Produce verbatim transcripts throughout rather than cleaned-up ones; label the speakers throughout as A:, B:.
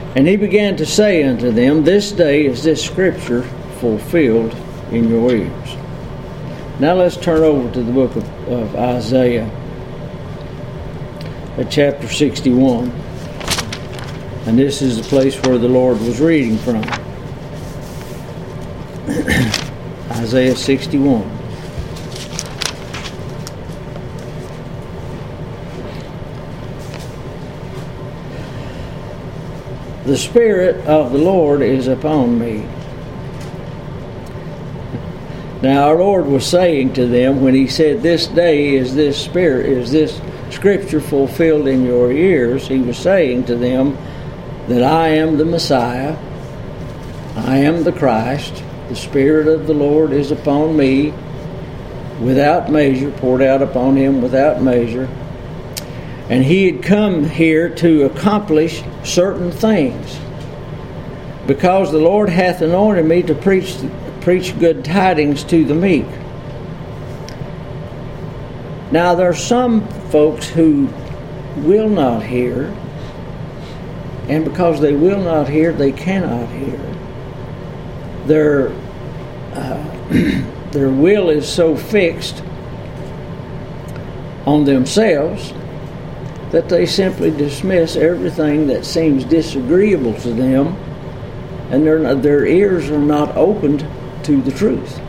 A: And he began to say unto them, This day is this scripture fulfilled in your ears. Now let's turn over to the book of, of Isaiah, at chapter sixty-one. And this is the place where the Lord was reading from. Isaiah sixty-one. The Spirit of the Lord is upon me. Now our Lord was saying to them when he said, This day is this Spirit, is this scripture fulfilled in your ears, he was saying to them that I am the Messiah, I am the Christ, the Spirit of the Lord is upon me without measure, poured out upon him without measure. And he had come here to accomplish certain things. Because the Lord hath anointed me to preach preach good tidings to the meek. Now there are some folks who will not hear, and because they will not hear, they cannot hear. Their uh, their will is so fixed on themselves that they simply dismiss everything that seems disagreeable to them, and their their ears are not opened to the truth.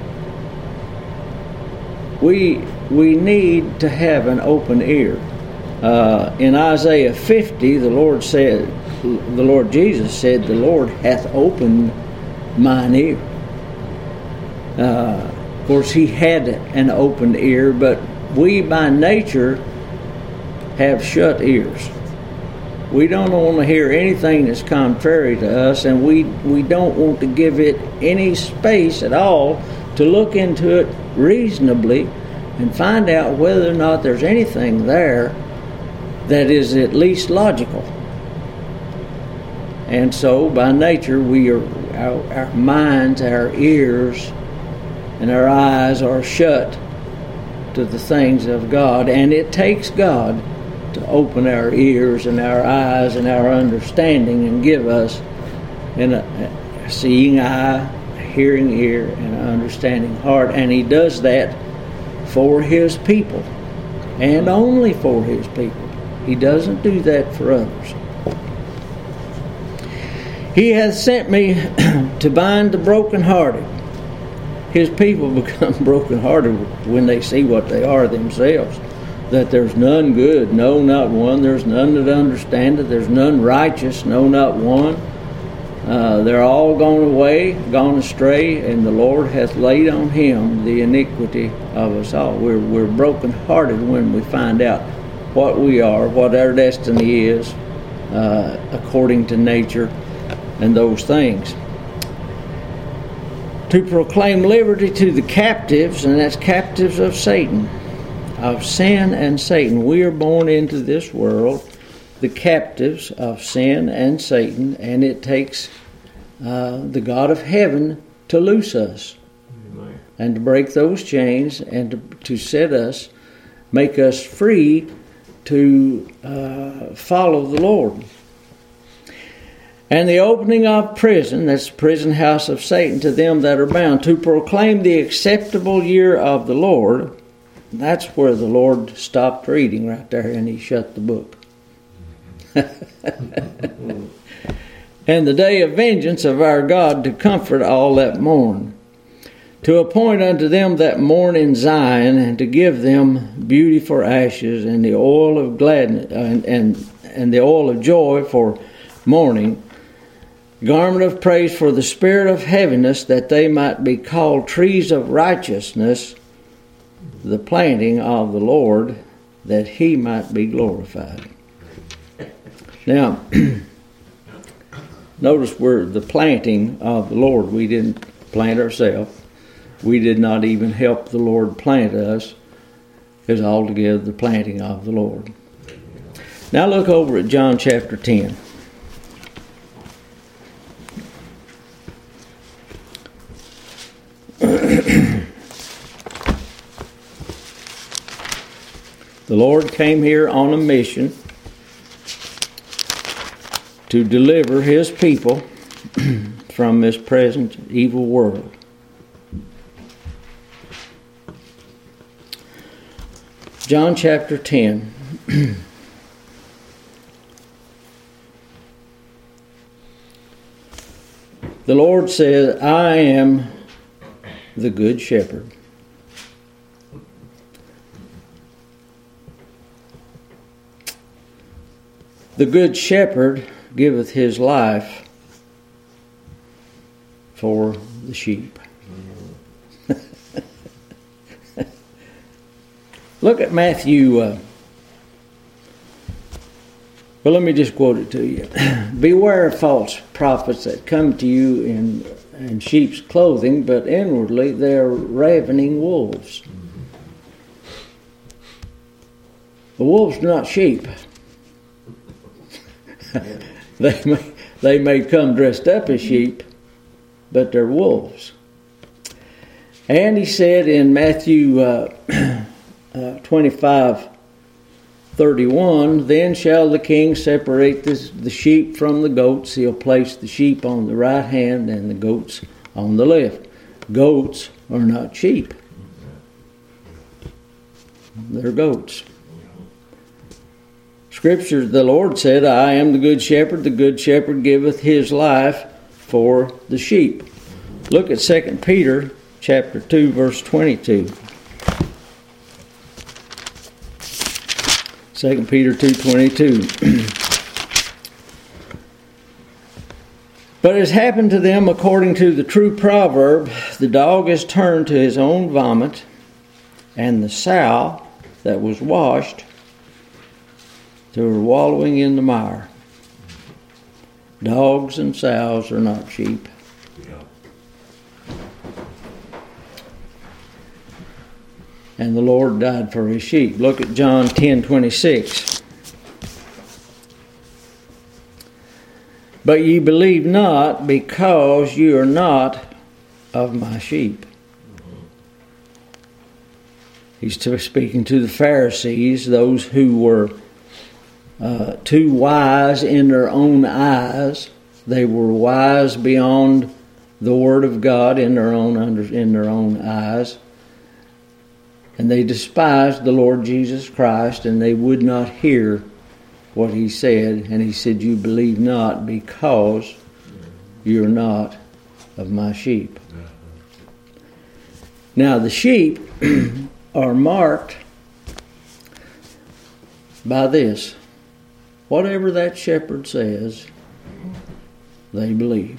A: We we need to have an open ear. Uh, in Isaiah fifty, the Lord said, the Lord Jesus said, "The Lord hath opened mine ear." Uh, of course, he had an open ear, but we by nature have shut ears. We don't want to hear anything that's contrary to us, and we, we don't want to give it any space at all to look into it reasonably and find out whether or not there's anything there that is at least logical. And so, by nature, we are our, our minds, our ears, and our eyes are shut to the things of God, and it takes God to open our ears and our eyes and our understanding and give us an, a seeing eye, a hearing ear, and an understanding heart. And he does that for his people, and only for his people. He doesn't do that for others. He hath sent me to bind the brokenhearted. His people become brokenhearted when they see what they are themselves. That there's none good, no, not one. There's none that understand it. There's none righteous, no, not one. Uh, they're all gone away, gone astray, and the Lord hath laid on him the iniquity of us all. We're we're brokenhearted when we find out what we are, what our destiny is, uh, according to nature, and those things. To proclaim liberty to the captives, and that's captives of Satan. Of sin and Satan. We are born into this world the captives of sin and Satan, and it takes uh, the God of heaven to loose us. Amen. And to break those chains and to, to set us, make us free to uh, follow the Lord. And the opening of prison, that's the prison house of Satan, to them that are bound, to proclaim the acceptable year of the Lord. That's where the Lord stopped reading right there, and he shut the book. And the day of vengeance of our God, to comfort all that mourn, to appoint unto them that mourn in Zion, and to give them beauty for ashes, and the oil of gladness, and and, and the oil of joy for mourning, garment of praise for the spirit of heaviness, that they might be called trees of righteousness, the planting of the Lord, that he might be glorified. Now, notice we're the planting of the Lord. We didn't plant ourselves. We did not even help the Lord plant us. It was altogether the planting of the Lord. Now look over at John chapter ten. The Lord came here on a mission to deliver his people from this present evil world. John chapter ten. The Lord says, I am the good shepherd. The good shepherd giveth his life for the sheep. Look at Matthew. Uh, well, let me just quote it to you. Beware of false prophets that come to you in, in sheep's clothing, but inwardly they are ravening wolves. The wolves are not sheep. they, may, they may come dressed up as sheep, but they're wolves. And he said in Matthew uh, uh, twenty-five thirty-one, then shall the king separate this, the sheep from the goats. He'll place the sheep on the right hand and the goats on the left. Goats are not sheep. They're goats. Scripture, the Lord said, I am the good shepherd. The good shepherd giveth his life for the sheep. Look at Second Peter chapter two, verse twenty-two. Second Peter two twenty-two. But it has happened to them according to the true proverb, the dog is turned to his own vomit, and the sow that was washed to her wallowing in the mire. Dogs and sows are not sheep. And the Lord died for his sheep. Look at John ten twenty-six. But ye believe not, because you are not of my sheep. He's speaking to the Pharisees, those who were uh, too wise in their own eyes. They were wise beyond the Word of God in their own under, in their own eyes. And they despised the Lord Jesus Christ, and they would not hear what he said. And he said, you believe not, because you're not of my sheep. Now the sheep are marked by this. Whatever that shepherd says, they believe.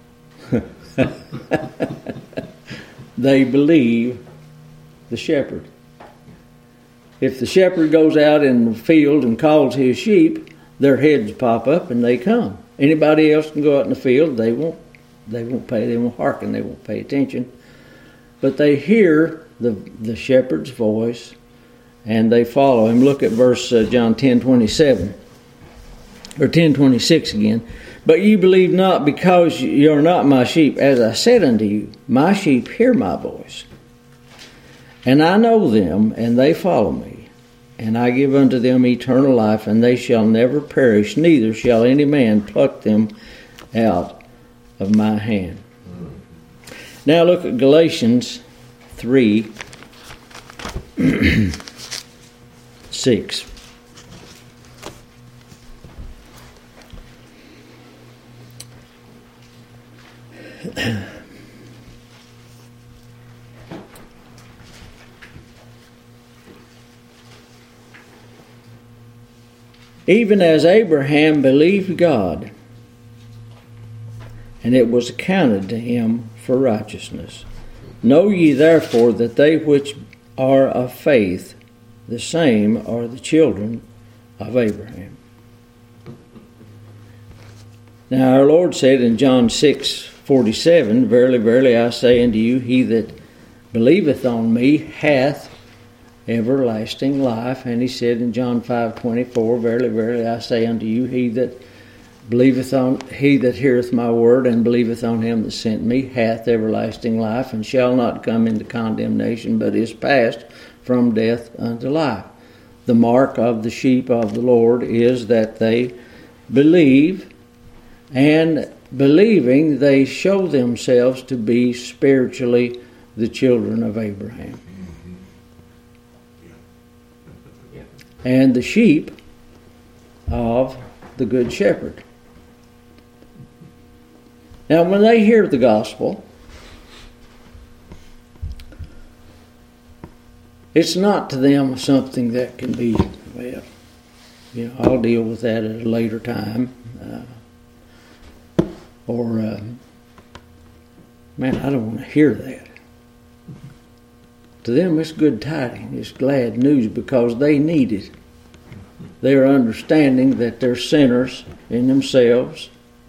A: They believe the shepherd. If the shepherd goes out in the field and calls his sheep, their heads pop up and they come. Anybody else can go out in the field, they won't they won't pay, they won't hearken, they won't pay attention. But they hear the the shepherd's voice and they follow him. Look at verse uh, John ten twenty-seven or ten twenty-six again. But ye believe not, because ye are not my sheep. As I said unto you, my sheep hear my voice. And I know them, and they follow me. And I give unto them eternal life, and they shall never perish, neither shall any man pluck them out of my hand. Now look at Galatians three, six. Even as Abraham believed God, and it was accounted to him for righteousness. Know ye therefore that they which are of faith, the same are the children of Abraham. Now our Lord said in John six forty-seven, Verily, verily, I say unto you, he that believeth on me hath everlasting life. And he said in John five twenty-four, Verily, verily, I say unto you, he that believeth on he that heareth my word and believeth on him that sent me hath everlasting life, and shall not come into condemnation, but is passed from death unto life. The mark of the sheep of the Lord is that they believe and believing they show themselves to be spiritually the children of Abraham. And the sheep of the Good Shepherd. Now, when they hear the gospel, it's not to them something that can be, well, you know, I'll deal with that at a later time. Uh, or, uh, man, I don't want to hear that. To them, it's good tidings, it's glad news, because they need it. They're understanding that they're sinners in themselves,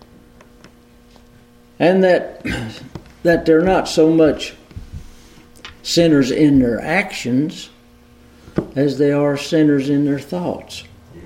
A: and that that they're not so much sinners in their actions as they are sinners in their thoughts,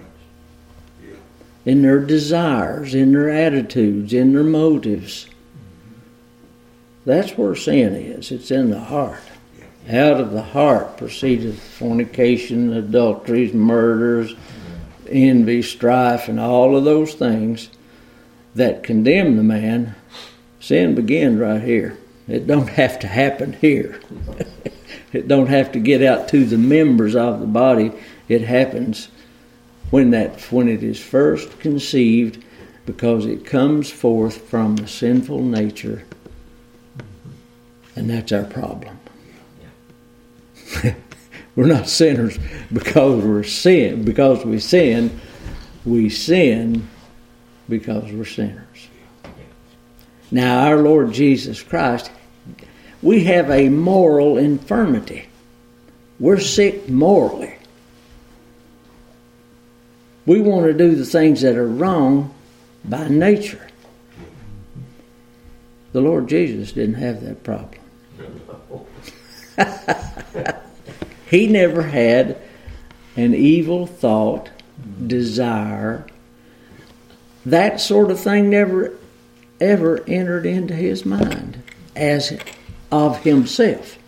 A: in their desires, in their attitudes, in their motives. That's where sin is. It's in the heart. Out of the heart proceedeth fornication, adulteries, murders, envy, strife, and all of those things that condemn the man. Sin begins right here. It don't have to happen here. It don't have to get out to the members of the body. It happens when that when it is first conceived, because it comes forth from the sinful nature, and that's our problem. We're not sinners because we're sin. Because we sin, we sin because we're sinners. Now, our Lord Jesus Christ, we have a moral infirmity. We're sick morally. We want to do the things that are wrong by nature. The Lord Jesus didn't have that problem. He never had an evil thought, desire. That sort of thing never ever entered into his mind as of himself.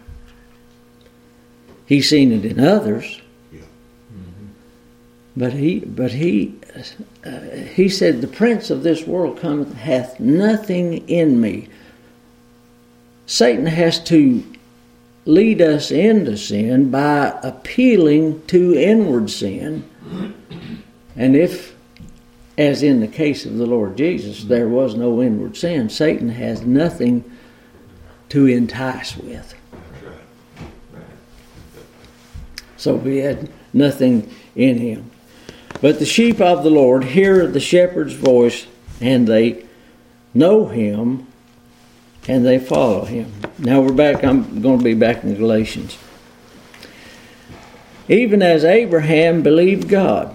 A: He's seen it in others, yeah. mm-hmm. but he but he uh, he said, "The prince of this world cometh, hath nothing in me." Satan has to lead us into sin by appealing to inward sin. And if, as in the case of the Lord Jesus, there was no inward sin, Satan has nothing to entice with. So he had nothing in him. But the sheep of the Lord hear the shepherd's voice, and they know him, and they follow him. Now we're back, I'm going to be back in Galatians. Even as Abraham believed God.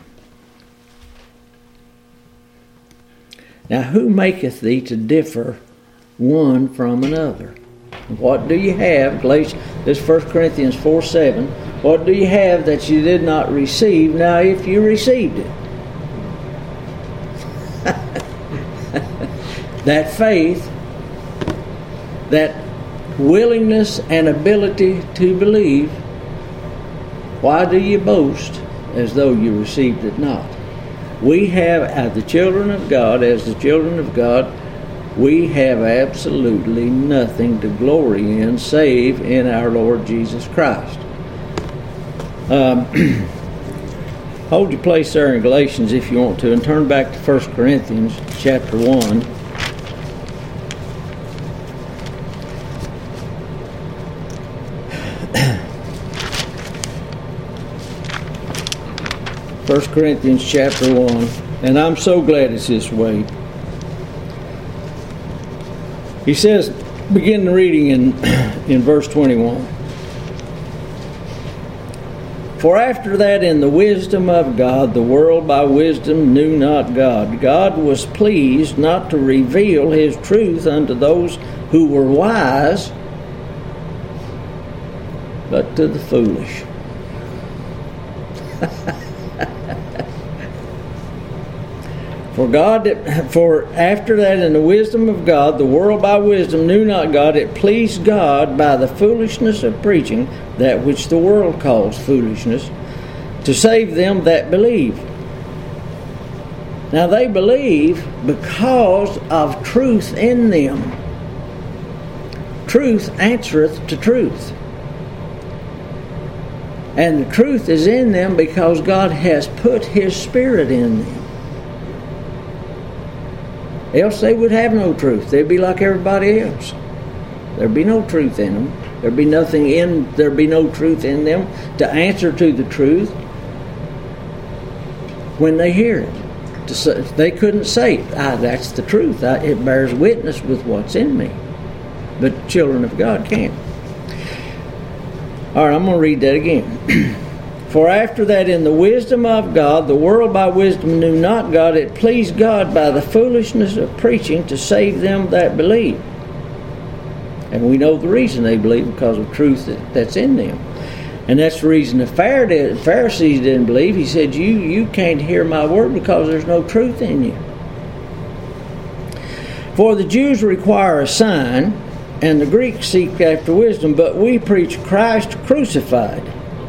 A: Now who maketh thee to differ one from another? What do you have? Galatians, this is First Corinthians four seven. What do you have that you did not receive? Now if you received it. That faith, that willingness and ability to believe, why do you boast as though you received it not? We have, as the children of God, as the children of God, we have absolutely nothing to glory in save in our Lord Jesus Christ. Um, hold your place there in Galatians if you want to, and turn back to First Corinthians chapter one. First Corinthians chapter one, and I'm so glad it's this way. He says, begin the reading in, in verse twenty-one. For after that, in the wisdom of God, the world by wisdom knew not God. God was pleased not to reveal his truth unto those who were wise, but to the foolish. For God, for after that, in the wisdom of God, the world by wisdom knew not God. It pleased God by the foolishness of preaching, that which the world calls foolishness, to save them that believe. Now they believe because of truth in them. Truth answereth to truth. And the truth is in them because God has put His Spirit in them. Else they would have no truth. They'd be like everybody else. There'd be no truth in them. There'd be nothing in, there'd be no truth in them to answer to the truth when they hear it. To say, they couldn't say, ah, that's the truth. I, it bears witness with what's in me. But children of God can't. All right, I'm going to read that again. For after that, in the wisdom of God, the world by wisdom knew not God. It pleased God by the foolishness of preaching to save them that believe. And we know the reason they believe, because of truth that, that's in them. And that's the reason the Pharisees didn't believe. He said, you, you can't hear my word because there's no truth in you. For the Jews require a sign, and the Greeks seek after wisdom, but we preach Christ crucified.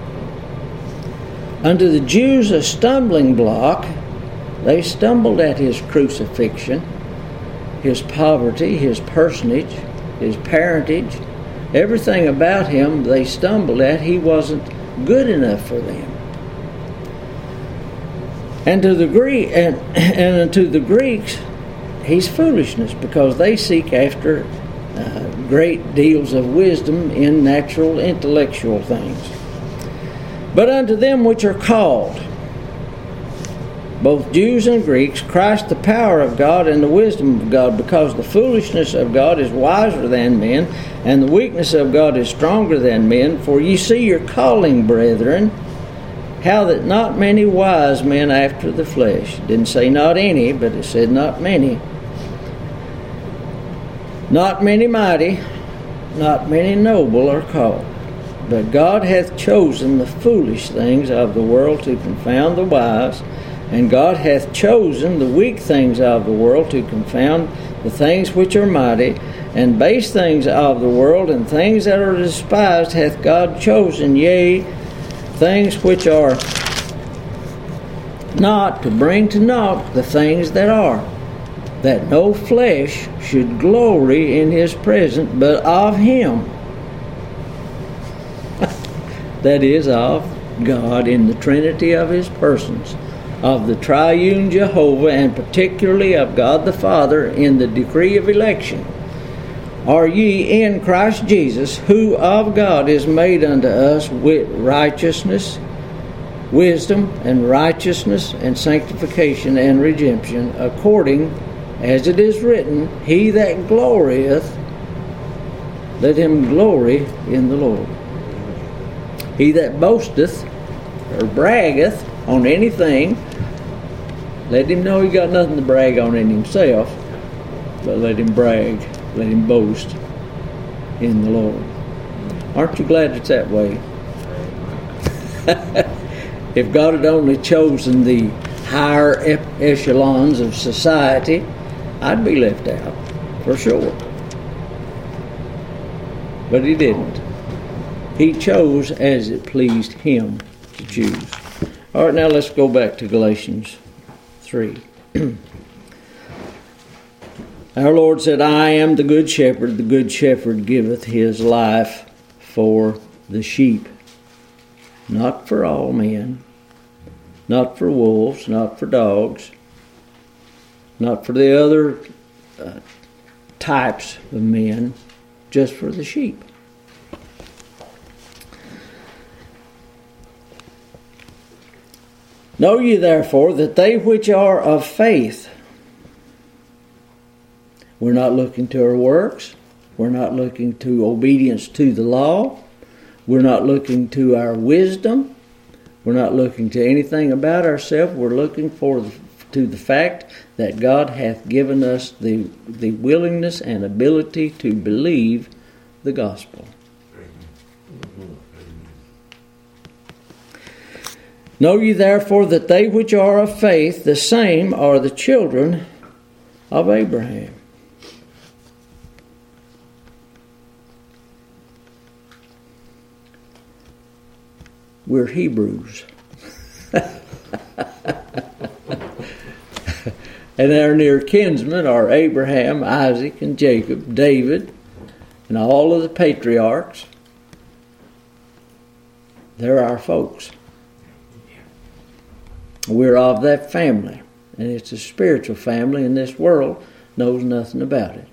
A: Unto the Jews a stumbling block. They stumbled at His crucifixion, His poverty, His personage, His parentage. Everything about Him they stumbled at. He wasn't good enough for them. And to the Greek and, and to the Greeks, He's foolishness, because they seek after uh, great deals of wisdom in natural, intellectual things. But unto them which are called, both Jews and Greeks, Christ the power of God and the wisdom of God, because the foolishness of God is wiser than men, and the weakness of God is stronger than men. For ye see your calling, brethren, how that not many wise men after the flesh. It didn't say not any, but it said not many. Not many mighty, not many noble are called. But God hath chosen the foolish things of the world to confound the wise, and God hath chosen the weak things of the world to confound the things which are mighty, and base things of the world, and things that are despised hath God chosen, yea, things which are not, to bring to naught the things that are, that no flesh should glory in His presence, but of Him. That is, of God in the Trinity of His persons, of the triune Jehovah, and particularly of God the Father in the decree of election. Are ye in Christ Jesus, who of God is made unto us with righteousness, wisdom, and righteousness, and sanctification, and redemption, according as it is written, He that glorieth, let him glory in the Lord. He that boasteth or braggeth on anything, let him know he got nothing to brag on in himself, but let him brag, let him boast in the Lord. Aren't you glad it's that way? If God had only chosen the higher echelons of society, I'd be left out, for sure. But He didn't. He chose as it pleased Him to choose. All right, now let's go back to Galatians three. Our Lord said, I am the good shepherd. The good shepherd giveth his life for the sheep. Not for all men. Not for wolves. Not for dogs. Not for the other uh, types of men. Just for the sheep. Know ye therefore that they which are of faith, we're not looking to our works, we're not looking to obedience to the law, we're not looking to our wisdom, we're not looking to anything about ourselves, we're looking for the, to the fact that God hath given us the, the willingness and ability to believe the gospel. Know ye therefore that they which are of faith, the same are the children of Abraham. We're Hebrews. And our near kinsmen are Abraham, Isaac, and Jacob, David, and all of the patriarchs. They're our folks. We're of that family. And it's a spiritual family, and this world knows nothing about it.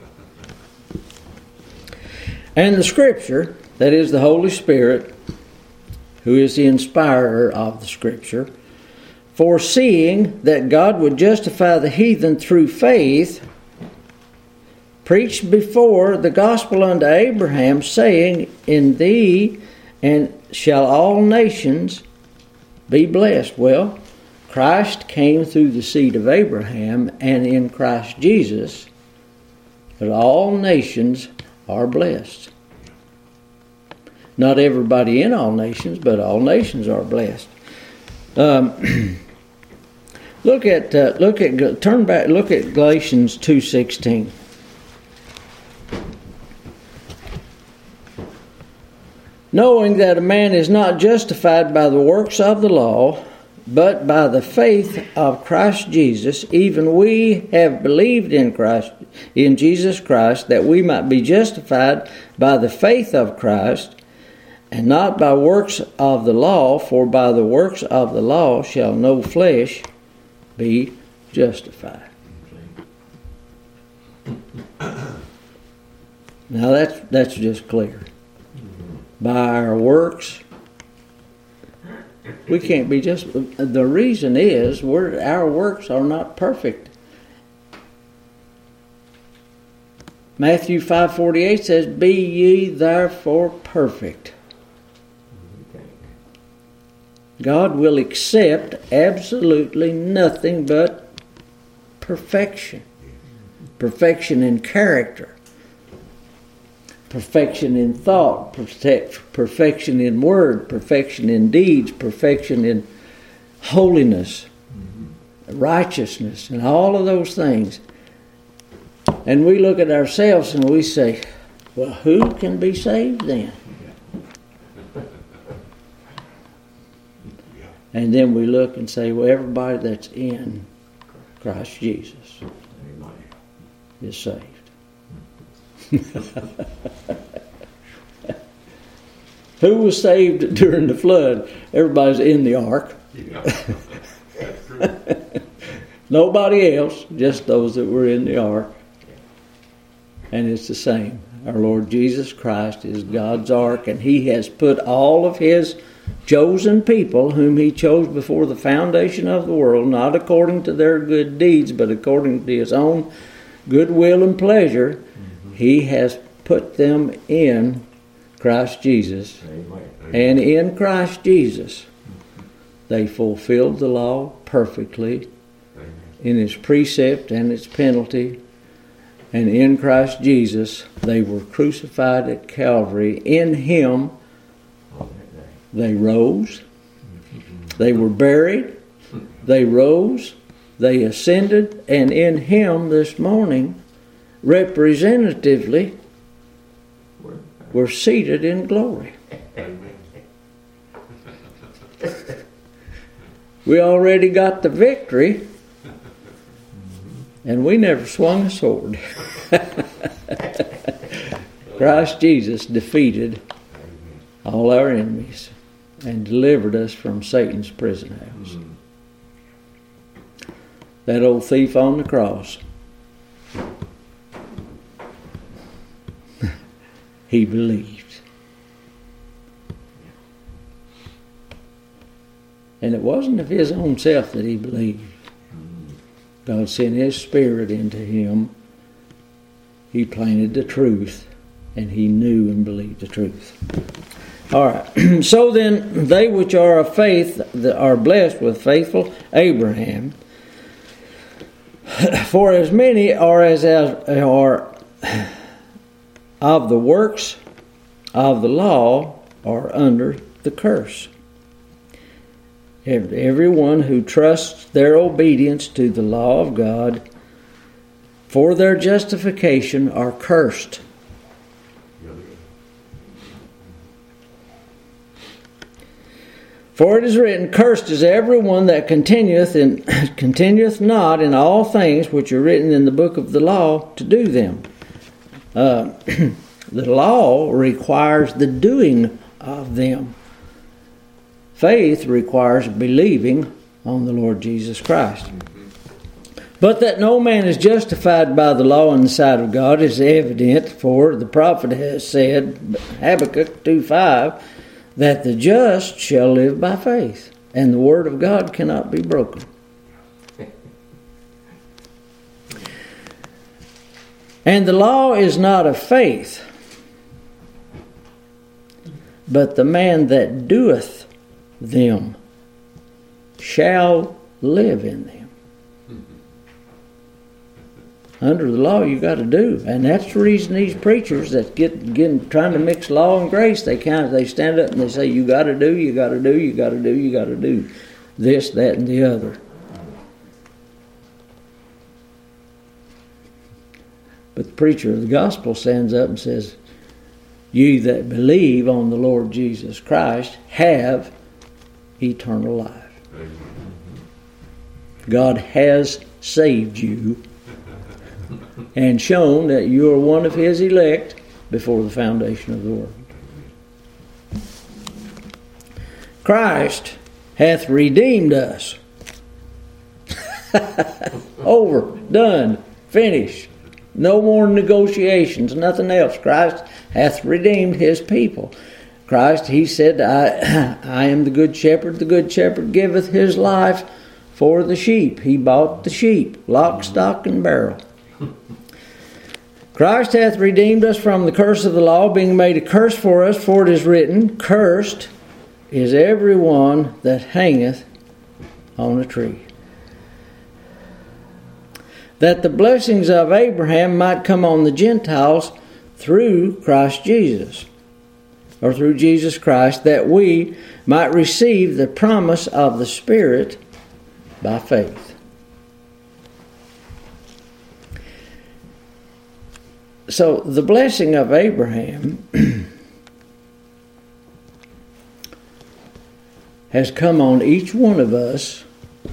A: And the Scripture, that is the Holy Spirit, who is the inspirer of the Scripture, foreseeing that God would justify the heathen through faith, preached before the gospel unto Abraham, saying, in thee and shall all nations be blessed. Well, Christ came through the seed of Abraham, and in Christ Jesus, that all nations are blessed. Not everybody in all nations, but all nations are blessed. Um, look at uh, look at turn back. Look at Galatians two sixteen. Knowing that a man is not justified by the works of the law, but by the faith of Christ Jesus, even we have believed in Christ, in Jesus Christ, that we might be justified by the faith of Christ, and not by works of the law, for by the works of the law shall no flesh be justified. Now that's that's just clear. By our works, we can't be just. The reason is we're, our works are not perfect. Matthew five forty-eight says, "Be ye therefore perfect." God will accept absolutely nothing but perfection. Perfection in character. Perfection in thought. Perfection in word. Perfection in deeds. Perfection in holiness. Righteousness. And all of those things. And we look at ourselves and we say, well, who can be saved then? And then we look and say, well, everybody that's in Christ Jesus is saved. Who was saved during the flood? Everybody's in the ark. Yeah. That's true. Nobody else, just those that were in the ark. And it's the same. Our Lord Jesus Christ is God's ark, and He has put all of His chosen people, whom He chose before the foundation of the world, not according to their good deeds, but according to His own goodwill and pleasure, mm-hmm. He has put them in Christ Jesus. Amen. And in Christ Jesus, they fulfilled the law perfectly. Amen. In its precept and its penalty. And in Christ Jesus, they were crucified at Calvary. In Him, they rose, they were buried, they rose, they ascended, and in Him this morning, representatively, we're seated in glory. We already got the victory, and we never swung a sword. Christ Jesus defeated all our enemies and delivered us from Satan's prison house. Mm-hmm. That old thief on the cross, he believed. And it wasn't of his own self that he believed. God sent His Spirit into him. He planted the truth, and he knew and believed the truth. All right. So then, they which are of faith are blessed with faithful Abraham. For as many are as are of the works of the law are under the curse. Everyone who trusts their obedience to the law of God for their justification are cursed. For it is written, Cursed is every one that continueth in, continueth not in all things which are written in the book of the law to do them. Uh, the law requires the doing of them. Faith requires believing on the Lord Jesus Christ. But that no man is justified by the law in the sight of God is evident, for the prophet has said, Habakkuk two five, that the just shall live by faith, and the word of God cannot be broken. And the law is not of faith, but the man that doeth them shall live in them. Under the law, you got to do, and that's the reason these preachers that get getting trying to mix law and grace, they kind of they stand up and they say, "You got to do, you got to do, you got to do, you got to do this, that, and the other." But the preacher of the gospel stands up and says, "You that believe on the Lord Jesus Christ have eternal life." God has saved you and shown that you are one of His elect before the foundation of the world. Christ hath redeemed us. Over, done, finished. No more negotiations, nothing else. Christ hath redeemed His people. Christ, He said, I, I am the good shepherd. The good shepherd giveth His life for the sheep. He bought the sheep, lock, stock, and barrel. Christ hath redeemed us from the curse of the law, being made a curse for us, for it is written, Cursed is every one that hangeth on a tree. That the blessings of Abraham might come on the Gentiles through Christ Jesus, or through Jesus Christ, that we might receive the promise of the Spirit by faith. So the blessing of Abraham has come on each one of us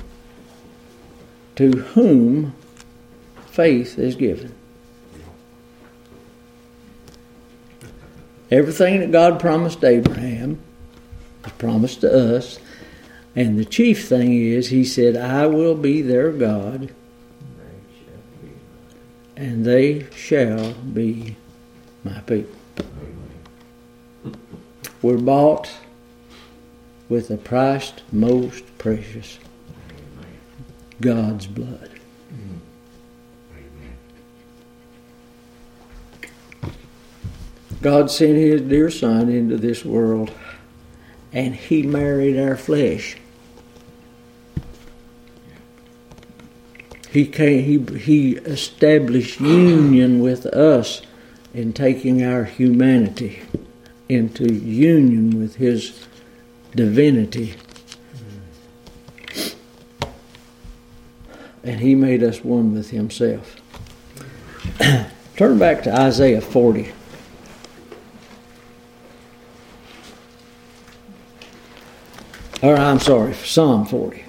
A: to whom faith is given. Everything that God promised Abraham was promised to us. And the chief thing is, He said, I will be their God, and they shall be my people. We're bought with the price most precious, God's blood. God sent His dear Son into this world, and He married our flesh. He came, he he established union with us in taking our humanity into union with His divinity. And He made us one with Himself. Turn back to Isaiah forty. Or I'm sorry, Psalm forty.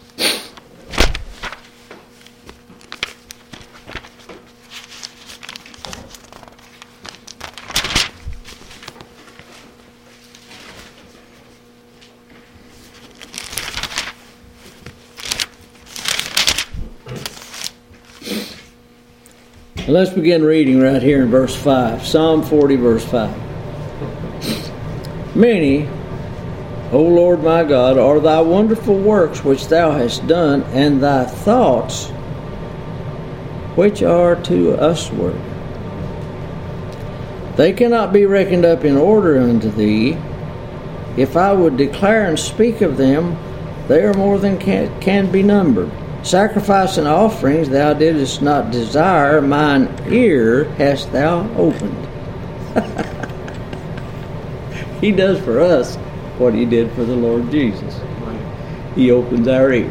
A: Let's begin reading right here in verse five. Psalm forty, verse five. Many, O Lord my God, are thy wonderful works which thou hast done, and thy thoughts which are to usward. They cannot be reckoned up in order unto thee. If I would declare and speak of them, they are more than can, can be numbered. Sacrifice and offerings thou didst not desire, mine ear hast thou opened. He does for us what He did for the Lord Jesus. He opens our ear.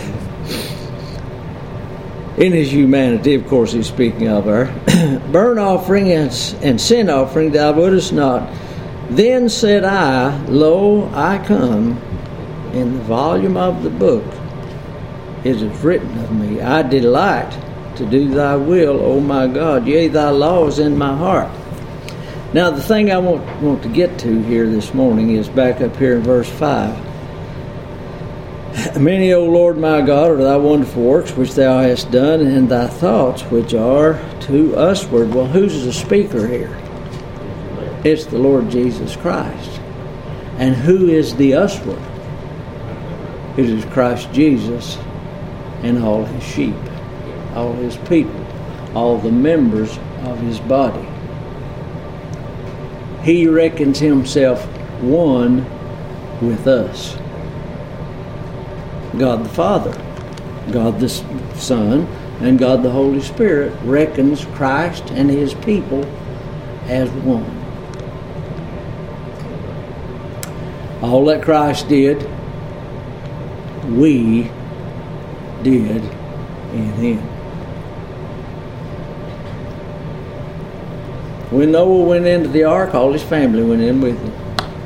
A: In His humanity, of course, He's speaking of our burnt offering and, and sin offering thou wouldest not. Then said I, Lo, I come. in the volume of the book it is written of me. I delight to do thy will, O my God. Yea, thy law is in my heart. Now, the thing I want, want to get to here this morning is back up here in verse five. Many, O Lord my God, are thy wonderful works which thou hast done, and thy thoughts which are to usward. Well, who's the speaker here? It's the Lord Jesus Christ. And who is the usward? It is Christ Jesus and all his sheep, all his people, all the members of his body. He reckons himself one with us. God the Father, God the Son, and God the Holy Spirit reckons Christ and his people as one. All that Christ did, we did in him. When Noah went into the ark, all his family went in with him.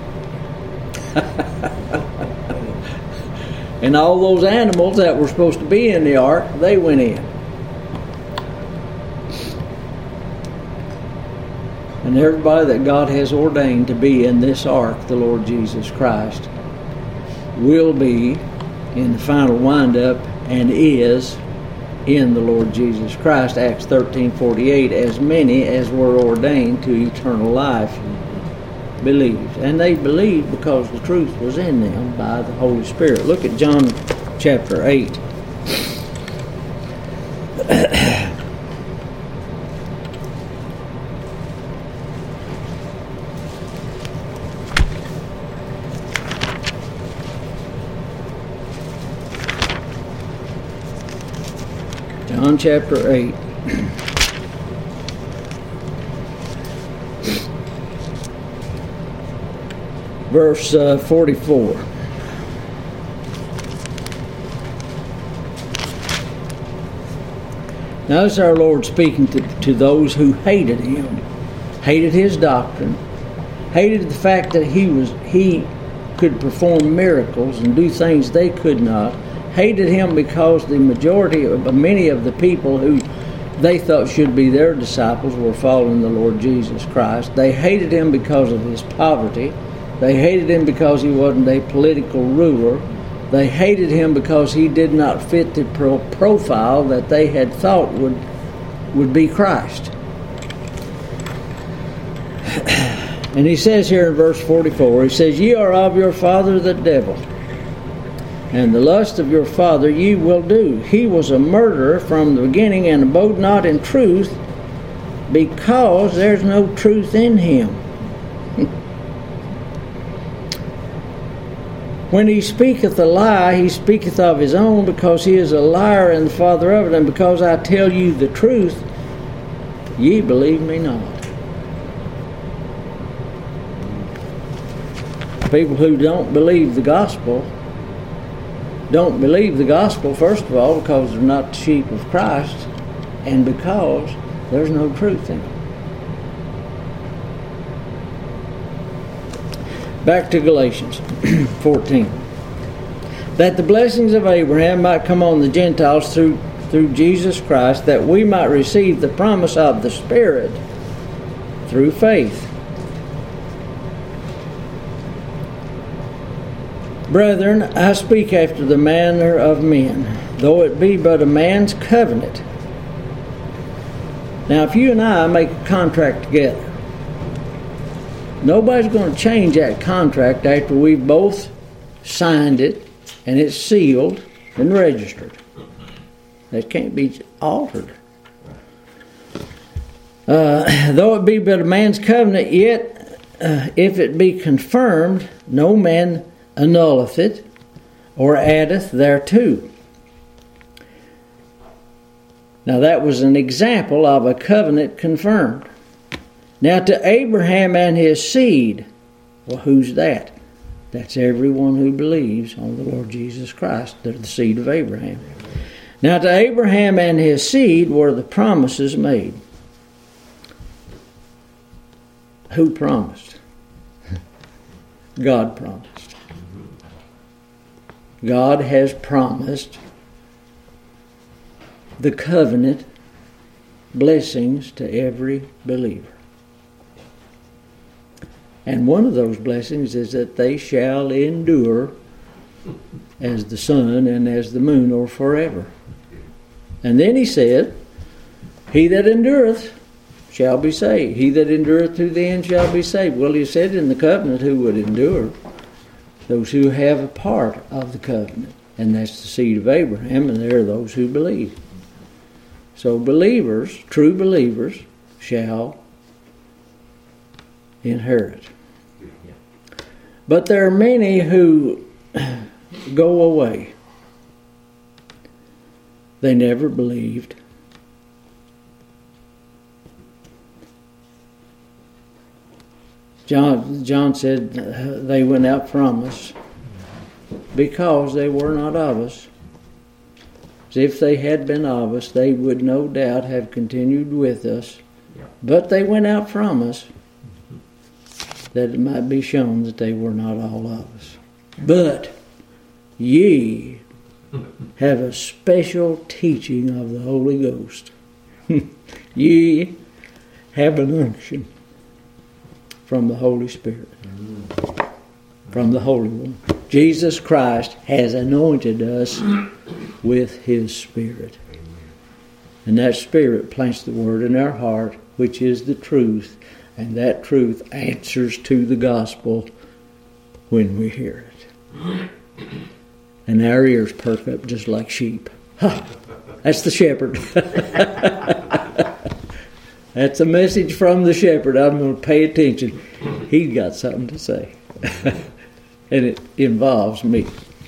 A: And all those animals that were supposed to be in the ark, they went in. And everybody that God has ordained to be in this ark, the Lord Jesus Christ, will be in the final windup and is in the Lord Jesus Christ. Acts thirteen forty-eight, as many as were ordained to eternal life believed. And they believed because the truth was in them by the Holy Spirit. Look at John chapter eight. John chapter eight. Verse uh, forty-four. Now this is our Lord speaking to, to those who hated him, hated his doctrine, hated the fact that he was he could perform miracles and do things they could not, hated him because the majority of many of the people who they thought should be their disciples were following the Lord Jesus Christ. They hated him because of his poverty. They hated him because he wasn't a political ruler. They hated him because he did not fit the pro- profile that they had thought would, would be Christ. And he says here in verse forty-four, he says, Ye are of your father the devil, and the lust of your father ye will do. He was a murderer from the beginning, and abode not in truth, because there's no truth in him. When he speaketh a lie, he speaketh of his own, because he is a liar and the father of it. And because I tell you the truth, ye believe me not. People who don't believe the gospel don't believe the gospel, first of all, because they're not the sheep of Christ, and because there's no truth in it. Back to Galatians fourteen. That the blessings of Abraham might come on the Gentiles through through Jesus Christ, that we might receive the promise of the Spirit through faith. Brethren, I speak after the manner of men, though it be but a man's covenant. Now, if you and I make a contract together, nobody's going to change that contract after we've both signed it and it's sealed and registered. That can't be altered. Uh, though it be but a man's covenant, yet uh, if it be confirmed, no man annulleth it or addeth thereto. Now that was an example of a covenant confirmed. Now to Abraham and his seed, well, who's that? That's everyone who believes on the Lord Jesus Christ. They're the seed of Abraham. Now to Abraham and his seed were the promises made. Who promised? God promised. God has promised the covenant blessings to every believer. And one of those blessings is that they shall endure as the sun and as the moon, or forever. And then he said, he that endureth shall be saved. He that endureth to the end shall be saved. Well, he said in the covenant who would endure. Those who have a part of the covenant. And that's the seed of Abraham, and there are those who believe. So believers, true believers, shall inherit. But there are many who go away. They never believed. John, John said uh, they went out from us because they were not of us. As if they had been of us, they would no doubt have continued with us. But they went out from us, that it might be shown that they were not all of us. But ye have a special teaching of the Holy Ghost. Ye have an unction from the Holy Spirit, from the Holy One. Jesus Christ has anointed us with His Spirit. And that Spirit plants the Word in our heart, which is the truth. And that truth answers to the gospel when we hear it. And our ears perk up just like sheep. Ha! That's the shepherd. That's a message from the shepherd. I'm going to pay attention. He's got something to say. And it involves me.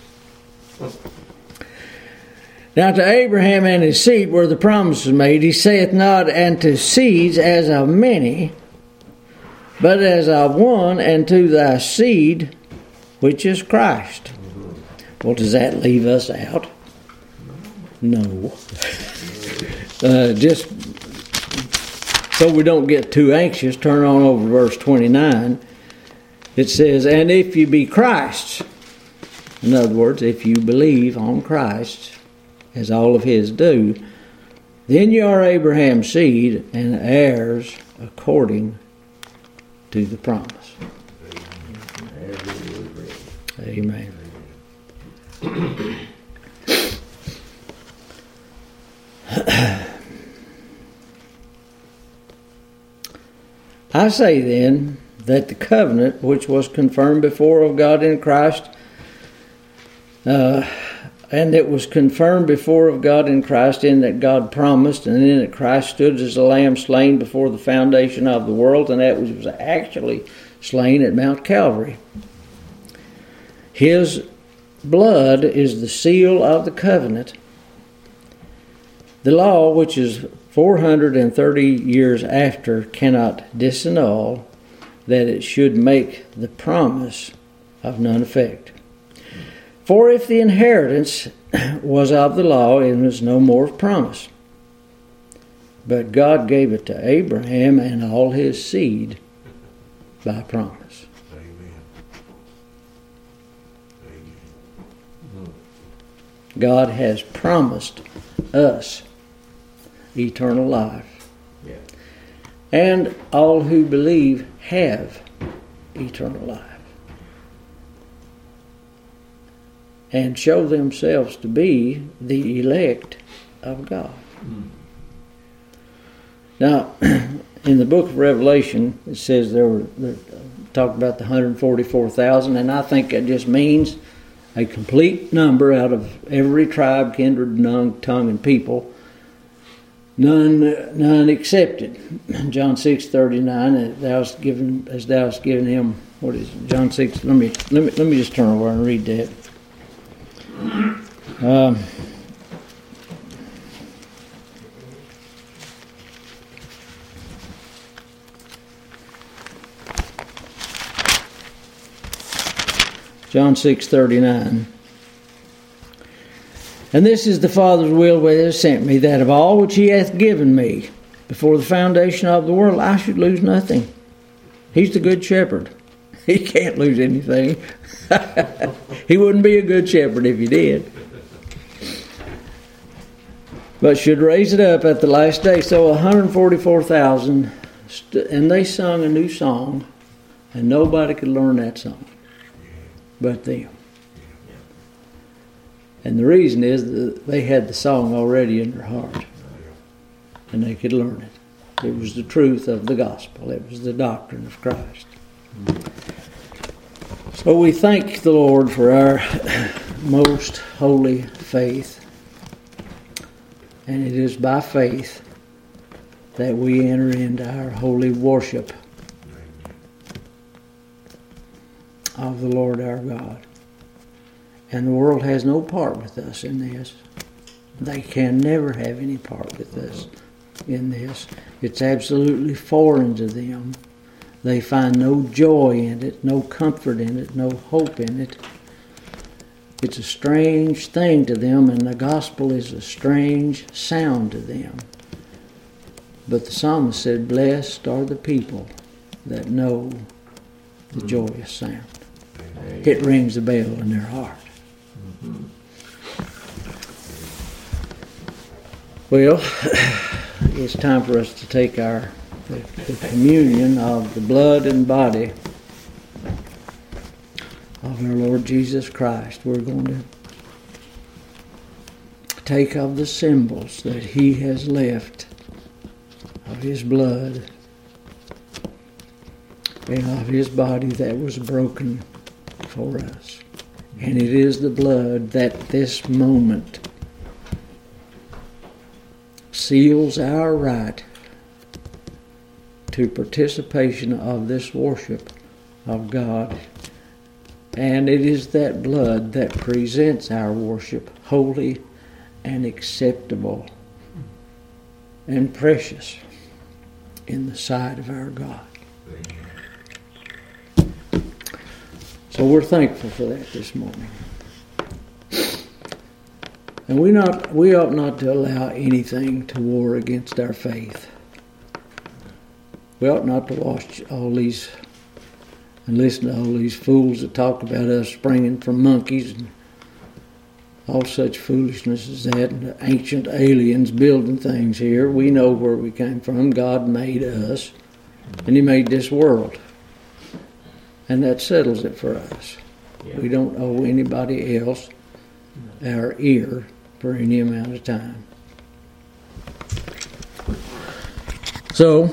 A: Now to Abraham and his seed were the promises made. He saith not, and to seeds as of many, but as of one, and to thy seed, which is Christ. Well, does that leave us out? No. Uh, just so we don't get too anxious, turn on over to verse twenty-nine. It says, and if you be Christ's, in other words, if you believe on Christ, as all of his do, then you are Abraham's seed and heirs according to the promise. Amen. I say then that the covenant which was confirmed before of God in Christ, uh, and it was confirmed before of God in Christ, in that God promised, and in that Christ stood as a lamb slain before the foundation of the world, and that was actually slain at Mount Calvary. His blood is the seal of the covenant. The law, which is four hundred thirty years after, cannot disannul that it should make the promise of none effect. For if the inheritance was of the law, it was no more of promise. But God gave it to Abraham and all his seed by promise.
B: Amen. Amen.
A: God has promised us eternal life.
B: Yeah.
A: And all who believe have eternal life. And show themselves to be the elect of God. Mm. Now, in the book of Revelation, it says there were, there, talked about the one hundred forty-four thousand, and I think that just means a complete number out of every tribe, kindred, tongue, and people. None, none accepted. John six thirty-nine. Thou hast given, as thou hast given him. What is it? John six. Let me let me let me just turn over and read that. Um, John six thirty-nine. And this is the Father's will which hath sent me, that of all which he hath given me before the foundation of the world, I should lose nothing. He's the good shepherd. He can't lose anything. He wouldn't be a good shepherd if he did. But should raise it up at the last day. So one hundred forty-four thousand, st- and they sung a new song, and nobody could learn that song but them. And the reason is that they had the song already in their heart, and they could learn it. It was the truth of the gospel. It was the doctrine of Christ. So we thank the Lord for our most holy faith. And it is by faith that we enter into our holy worship of the Lord our God. And the world has no part with us in this. They can never have any part with us in this. It's absolutely foreign to them. They find no joy in it, no comfort in it, no hope in it. It's a strange thing to them, and the gospel is a strange sound to them. But the psalmist said, blessed are the people that know the joyous sound. It rings a bell in their heart. Well, it's time for us to take our the, the communion of the blood and body of our Lord Jesus Christ. We're going to take of the symbols that He has left of His blood and of His body that was broken for us. And it is the blood that this moment seals our right to participation of this worship of God. And it is that blood that presents our worship holy and acceptable and precious in the sight of our God. So we're thankful for that this morning. And we not we ought not to allow anything to war against our faith. We ought not to watch all these and listen to all these fools that talk about us springing from monkeys and all such foolishness as that, and the ancient aliens building things here. We know where we came from. God made us, and He made this world. And that settles it for us. Yeah. We don't owe anybody else our ear for any amount of time. So,